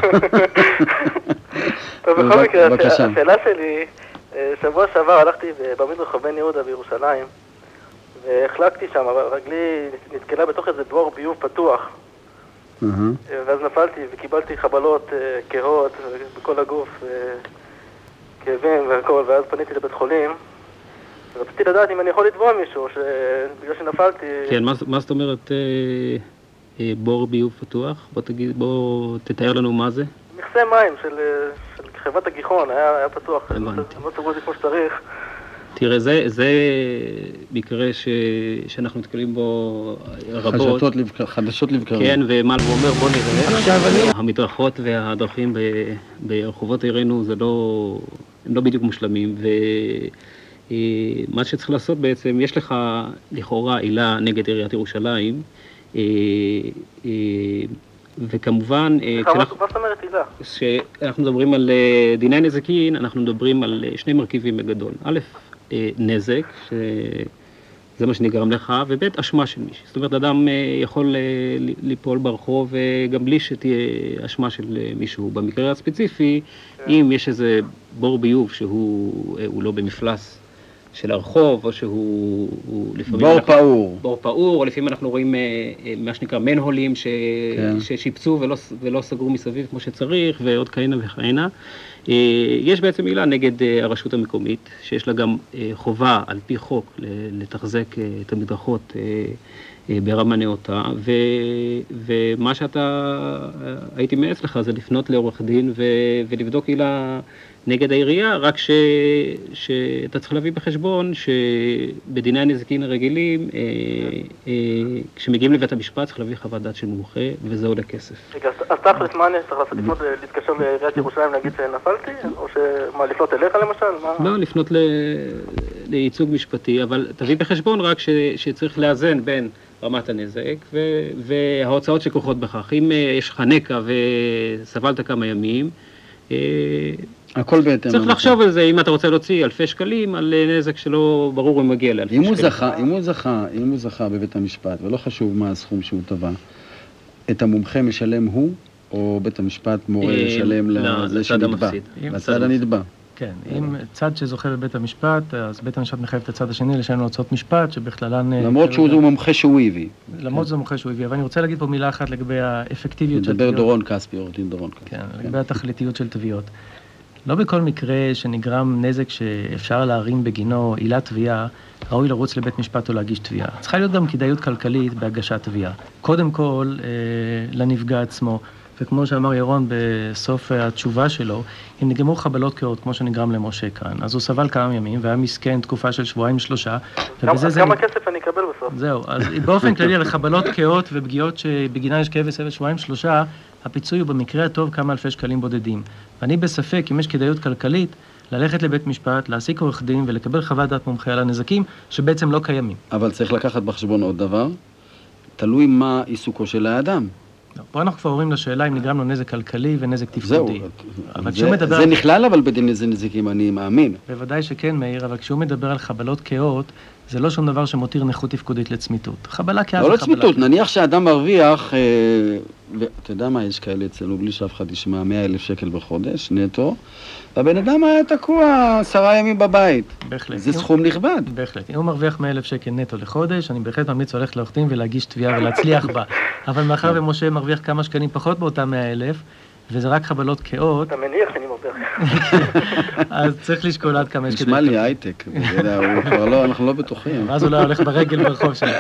טוב, בכל מקרה, השאלה שלי, שבוע שעבר הלכתי במדרחוב בן יהודה בירושלים, והחלקתי שם, רגלי נתקלה בתוך איזה בור ביוב פתוח, ואז נפלתי וקיבלתי חבלות כהות בכל הגוף, כאבים והכל, ואז פניתי לבית חולים, רציתי לדעת אם אני יכול לתבוע מישהו, בגלל שנפלתי... כן, מה זאת אומרת בור ביוב פתוח? בוא תגיד, בוא תתאר לנו מה זה. מכסה מים של חברת הגיחון, היה פתוח, הם לא סגרו את זה כמו שצריך. תראה, זה מקרה שאנחנו נתקלים בו רבות. חדשות לבקרים. כן, ומל ואומר, בוא נראה. המדרכות והדרכים ברחובות עירנו זה לא, הם לא בדיוק מושלמים, ומה שצריך לעשות בעצם, יש לך לכאורה עילה נגד עיריית ירושלים, וכמובן... מה זאת אומרת עילה? כשאנחנו מדברים על דיני נזיקין, אנחנו מדברים על שני מרכיבים בגדול. א', נזק, שזה מה שנגרם לך, וב', אשמה של מישהו. זאת אומרת, אדם יכול ליפול ברחוב גם בלי שתהיה אשמה של מישהו. במקרה הספציפי, אם יש איזה בור ביוב שהוא לא במפלס של הרחוב, או שהוא לפעמים... בור פעור. בור פעור, או לפעמים אנחנו רואים מה שנקרא מנהולים ששיפצו ולא סגרו מסביב כמו שצריך, ועוד כהנה וכהנה. יש בעצם מילה נגד הרשות המקומית, שיש לה גם חובה על פי חוק לתחזק את המדרכות ברמה נאותה, ומה שאתה הייתי מייעץ לך זה לפנות לעורך דין ולבדוק עילה נגד העירייה, רק ש, שאתה צריך להביא בחשבון שבדיני הנזיקין הרגילים, אה, אה, כשמגיעים לבית המשפט צריך להביא חוות דעת של מומחה, וזה עולה כסף. רגע, אז תכלס מה אני צריך לעשות? לפנות, להתקשר לעיריית ירושלים להגיד שנפלתי? או שמה, לפנות אליך למשל? מה? לא, לפנות ל, לייצוג משפטי, אבל תביא בחשבון רק ש, שצריך לאזן בין רמת הנזק ו, וההוצאות שכרוכות בכך. אם יש לך נקע וסבלת כמה ימים, הכל בהתאם. צריך לחשוב על זה, אם אתה רוצה להוציא אלפי שקלים על נזק שלא ברור אם מגיע לאלפי שקלים. אם הוא זכה, אם הוא זכה, אם הוא זכה בבית המשפט, ולא חשוב מה הסכום שהוא תבע, את המומחה משלם הוא, או בית המשפט מורה לשלם לצד המפסיד? לצד הנתבע. כן, אם צד שזוכה בבית המשפט, אז בית המשפט מחייב את הצד השני לשלם להוצאות משפט, שבכללן... למרות שהוא מומחה שהוא הביא. למרות שזה מומחה שהוא הביא, אבל אני רוצה להגיד פה מילה אחת לגבי האפקטיביות של תביעות. מדבר דורון כספי, עורך דין דורון כספי. כן, לגבי התכליתיות של תביעות. לא בכל מקרה שנגרם נזק שאפשר להרים בגינו עילת תביעה, ראוי לרוץ לבית משפט או להגיש תביעה. צריכה להיות גם כדאיות כלכלית בהגשת תביעה. קודם כל, אה, לנפגע עצמו, וכמו שאמר ירון בסוף התשובה שלו, אם נגרמו חבלות קהות, כמו שנגרם למשה כאן, אז הוא סבל כמה ימים, והיה מסכן תקופה של שבועיים שלושה. כמה, כמה כסף אני אקבל בסוף? זהו, אז באופן כללי, על חבלות קהות ופגיעות שבגינה יש כאב וסבל שבועיים שלושה, הפיצוי הוא במקרה הטוב כמה אלפי שקלים בודדים. ואני בספק, אם יש כדאיות כלכלית, ללכת לבית משפט, להעסיק עורך דין ולקבל חוות דעת מומחה על הנזקים שבעצם לא קיימים. אבל צריך לקחת בחשבון עוד דבר, תלוי מה עיסוקו של האדם. פה אנחנו כבר עוברים לשאלה אם נגרם לו נזק כלכלי ונזק תפקודי. זהו, זה, זה נכלל אבל בדין איזה נזיקים, אני מאמין. בוודאי שכן, מאיר, אבל כשהוא מדבר על חבלות כאות, זה לא שום דבר שמותיר נכות תפקודית לצמיתות. חבלה כאה לא זה לא חבלה. צמיתות, נניח שאדם מרוויח, אה, ואתה יודע מה, יש כאלה אצלנו, בלי שאף אחד ישמע מאה אלף שקל בחודש, נטו, והבן אדם היה תקוע עשרה ימים בבית. בהחלט. זה סכום נכבד. בהחלט. אם הוא מרוויח מאה אלף שקל נטו לחודש, אני בהחלט ממליץ ללכת לעורך דין ולהגיש תביעה ולהצליח בה. אבל מאחר ומשה מרוויח כמה שקלים פחות באותם מאה אלף, וזה רק חבלות כאות. אתה מניח שאני מרוויח. אז צריך לשקול עד כמה יש כדי. נשמע לי הייטק, הוא כבר לא, אנחנו לא בטוחים. אז הוא לא הולך ברגל ברחוב שלו.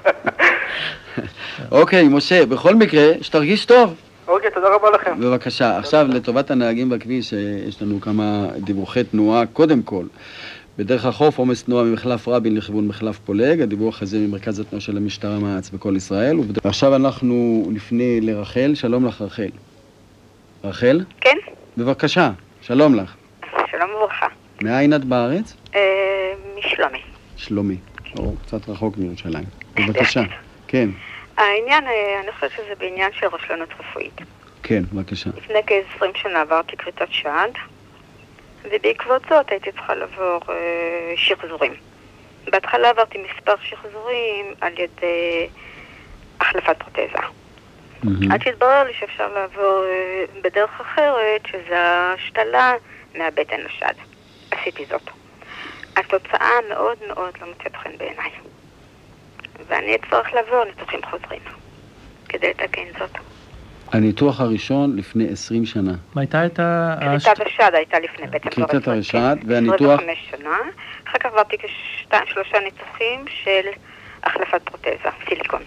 אוקיי, משה, בכל מקרה, שתרגיש טוב. אוקיי, תודה רבה לכם. בבקשה, עכשיו לטובת הנהגים בכביש, יש לנו כמה דיווחי תנועה. קודם כל, בדרך החוף, עומס תנועה ממחלף רבין לכיוון מחלף פולג, הדיווח הזה ממרכז התנועה של המשטרה מע"צ בכל ישראל. ועכשיו אנחנו נפנה לרחל, שלום לך רחל. רחל? כן. בבקשה, שלום לך. שלום וברכה. מאין את בארץ? אה, משלומי. שלומי, או קצת רחוק מירושלים. בבקשה, כן. העניין, אני חושבת שזה בעניין של רשלנות רפואית. כן, בבקשה. לפני כ-עשרים שנה עברתי כריתת שד, ובעקבות זאת הייתי צריכה לעבור אה, שחזורים. בהתחלה עברתי מספר שחזורים על ידי החלפת פרוטזה. Mm-hmm. עד שהתברר לי שאפשר לעבור אה, בדרך אחרת, שזה השתלה מהבטן לשד. עשיתי זאת. התוצאה מאוד מאוד לא מוצאת חן בעיניי. ואני אצטרך לעבור ניתוחים חוזרים, כדי לתקן זאת. הניתוח הראשון לפני עשרים שנה. מה הייתה את ה... כריתת השד הייתה לפני בטן. כריתת השד, והניתוח... עשרים וחמש שנה. אחר כך עברתי כשתיים, שלושה ניתוחים של החלפת פרוטזה, סיליקון.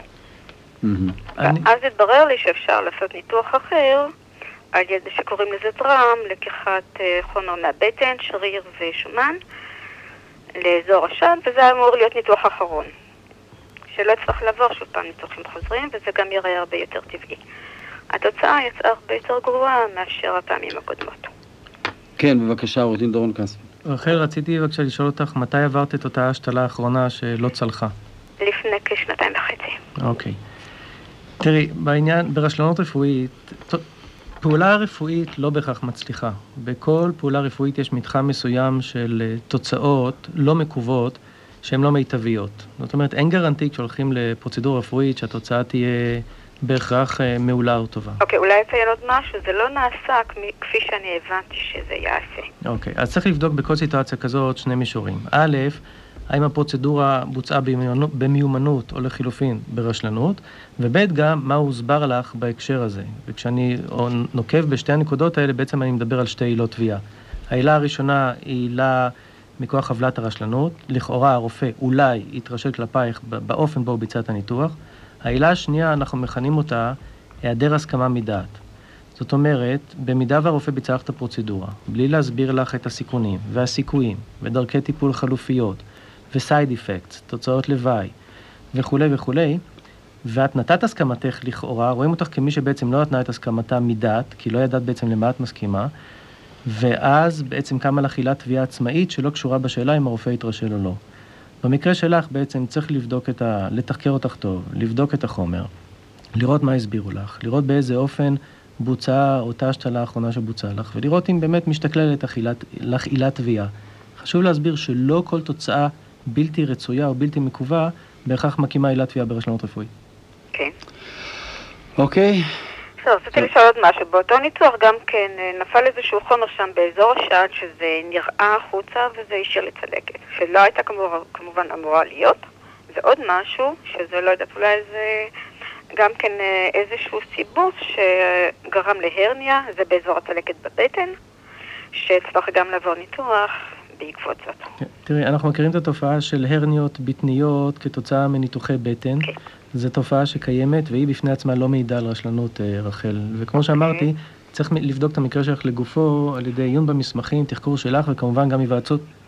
אז התברר לי שאפשר לעשות ניתוח אחר, על ידי שקוראים לזה טראם, לקיחת חומר מהבטן, שריר ושומן, לאזור השד, וזה אמור להיות ניתוח אחרון. שלא צריך לעבור שוב פעם ניתוחים חוזרים, וזה גם יראה הרבה יותר טבעי. התוצאה יצאה הרבה יותר גרועה מאשר הפעמים הקודמות. כן, בבקשה, עורך דין דורון כספי. רחל, רציתי בבקשה לשאול אותך, מתי עברת את אותה השתלה האחרונה שלא צלחה? לפני כשנתיים וחצי. אוקיי. תראי, בעניין, ברשלנות רפואית, פעולה רפואית לא בהכרח מצליחה. בכל פעולה רפואית יש מתחם מסוים של תוצאות לא מקוות, שהן לא מיטביות. זאת אומרת, אין גרנטי כשהולכים לפרוצדורה רפואית שהתוצאה תהיה בהכרח מעולה או טובה. אוקיי, אולי אציין עוד משהו, זה לא נעשה כפי שאני הבנתי שזה יעשה. אוקיי, אז צריך לבדוק בכל סיטואציה כזאת שני מישורים. א', האם הפרוצדורה בוצעה במיומנות או לחילופין ברשלנות, וב' גם מה הוסבר לך בהקשר הזה. וכשאני נוקב בשתי הנקודות האלה, בעצם אני מדבר על שתי עילות תביעה. העילה הראשונה היא עילה מכוח עוולת הרשלנות, לכאורה הרופא אולי יתרשל כלפייך באופן בו הוא ביצע את הניתוח. העילה השנייה, אנחנו מכנים אותה היעדר הסכמה מדעת. זאת אומרת, במידה והרופא ביצע את הפרוצדורה, בלי להסביר לך את הסיכונים והסיכויים ודרכי טיפול חלופיות וסייד אפקטס, תוצאות לוואי וכו' וכו', ואת נתת הסכמתך לכאורה, רואים אותך כמי שבעצם לא נתנה את הסכמתה מדעת, כי לא ידעת בעצם למה את מסכימה, ואז בעצם קמה לך עילת תביעה עצמאית שלא קשורה בשאלה אם הרופא יתרשל או לא. במקרה שלך בעצם צריך לבדוק את ה... לתחקר אותך טוב, לבדוק את החומר, לראות מה הסבירו לך, לראות באיזה אופן בוצעה אותה השתלה האחרונה שבוצעה לך, ולראות אם באמת משתכללת לך עילת תביעה. חשוב להסביר שלא כל תוצאה בלתי רצויה או בלתי מקווה בהכרח מקימה עילת תביעה ברשלנות רפואית. כן. אוקיי. טוב, רציתי לשאול עוד משהו. באותו ניתוח גם כן נפל איזשהו חומר שם באזור השד שזה נראה החוצה וזה השאיר לצדקת, שלא הייתה כמובן אמורה להיות. ועוד משהו, שזה לא יודעת, אולי זה גם כן איזשהו סיבוס שגרם להרניה, זה באזור הצלקת בבטן, שצריך גם לעבור ניתוח בעקבות זאת. תראי, אנחנו מכירים את התופעה של הרניות בטניות כתוצאה מניתוחי בטן. כן. זו תופעה שקיימת, והיא בפני עצמה לא מעידה על רשלנות, רחל. וכמו שאמרתי, צריך לבדוק את המקרה שלך לגופו על ידי עיון במסמכים, תחקור שלך, וכמובן גם היוועצות